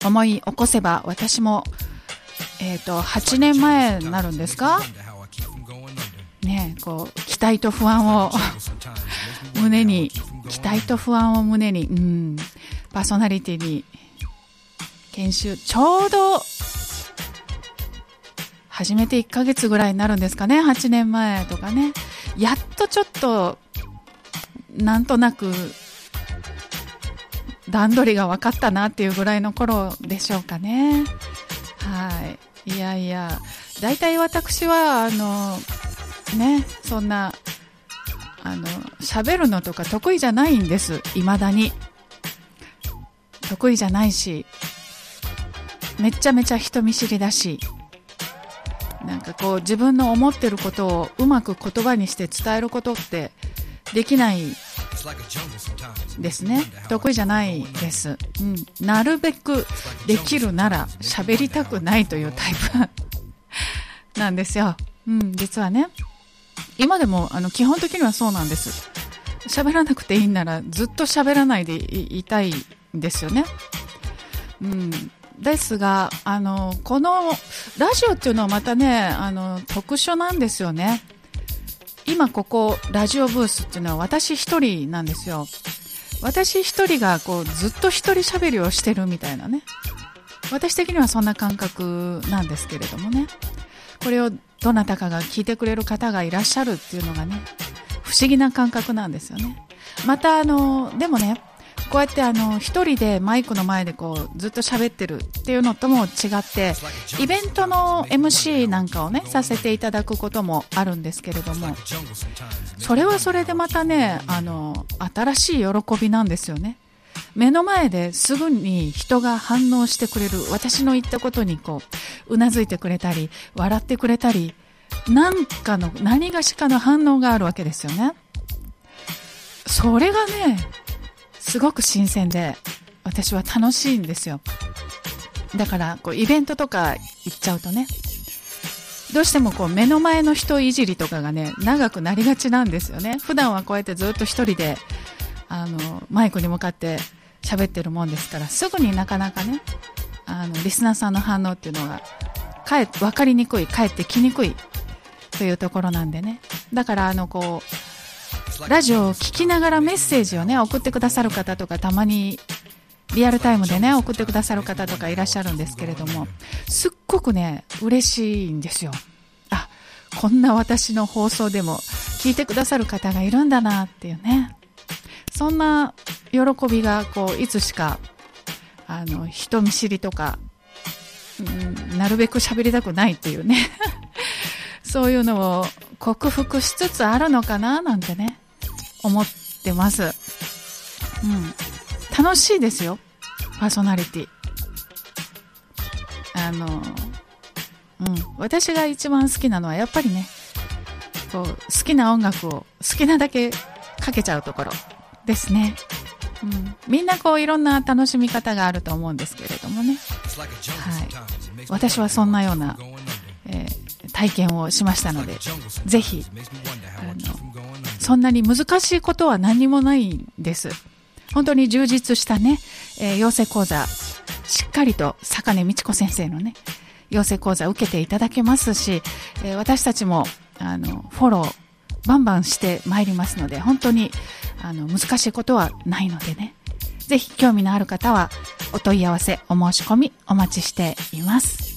思い起こせば私も、8年前になるんですかね、こう期待と不安を胸に、期待と不安を胸に、パーソナリティに研修、ちょうど始めて1ヶ月ぐらいになるんですかね、8年前とかね。やっとちょっとなんとなく段取りが分かったなっていうぐらいの頃でしょうかね。はい。いやいや、だいたい私はそんな喋るのとか得意じゃないんです。未だに得意じゃないし、めちゃめちゃ人見知りだし、なんかこう自分の思ってることをうまく言葉にして伝えることってできないですね。得意じゃないです。なるべくできるなら喋りたくないというタイプなんですよ。実はね、今でも基本的にはそうなんです。喋らなくていいならずっと喋らないでいたいんですよね。ですがこのラジオっていうのはまたね特殊なんですよね。今ここラジオブースっていうのは私一人なんですよ。私一人がこうずっと一人喋りをしてるみたいなね。私的にはそんな感覚なんですけれどもね。これをどなたかが聞いてくれる方がいらっしゃるっていうのがね、不思議な感覚なんですよね。またでもね、こうやって一人でマイクの前でこうずっと喋ってるっていうのとも違って、イベントの MC なんかをねさせていただくこともあるんですけれども、それはそれでまたね新しい喜びなんですよね。目の前ですぐに人が反応してくれる、私の言ったことにこううなずいてくれたり笑ってくれたり、何がしかの反応があるわけですよね。それがねすごく新鮮で私は楽しいんですよ。だからこうイベントとか行っちゃうとね、どうしてもこう目の前の人いじりとかがね長くなりがちなんですよね。普段はこうやってずっと一人でマイクに向かって喋ってるもんですから、すぐになかなかねリスナーさんの反応っていうのが分かりにくい、かえってきにくいというところなんでね。だからこうラジオを聞きながらメッセージをね送ってくださる方とか、たまにリアルタイムでね送ってくださる方とかいらっしゃるんですけれども、すっごくね嬉しいんですよ。こんな私の放送でも聞いてくださる方がいるんだなっていうね、そんな喜びがこういつしか人見知りとか、なるべく喋りたくないっていうねそういうのを克服しつつあるのかななんてね思ってます。楽しいですよ、パーソナリティ。私が一番好きなのはやっぱりね、こう好きな音楽を好きなだけかけちゃうところですね。みんなこういろんな楽しみ方があると思うんですけれどもね、私はそんなような、体験をしましたので、ぜひそんなに難しいことは何にもないんです。本当に充実したね、養成講座、しっかりと坂根美智子先生のね養成講座を受けていただけますし、私たちもフォローバンバンしてまいりますので、本当に難しいことはないのでね、ぜひ興味のある方はお問い合わせ、お申し込みお待ちしています。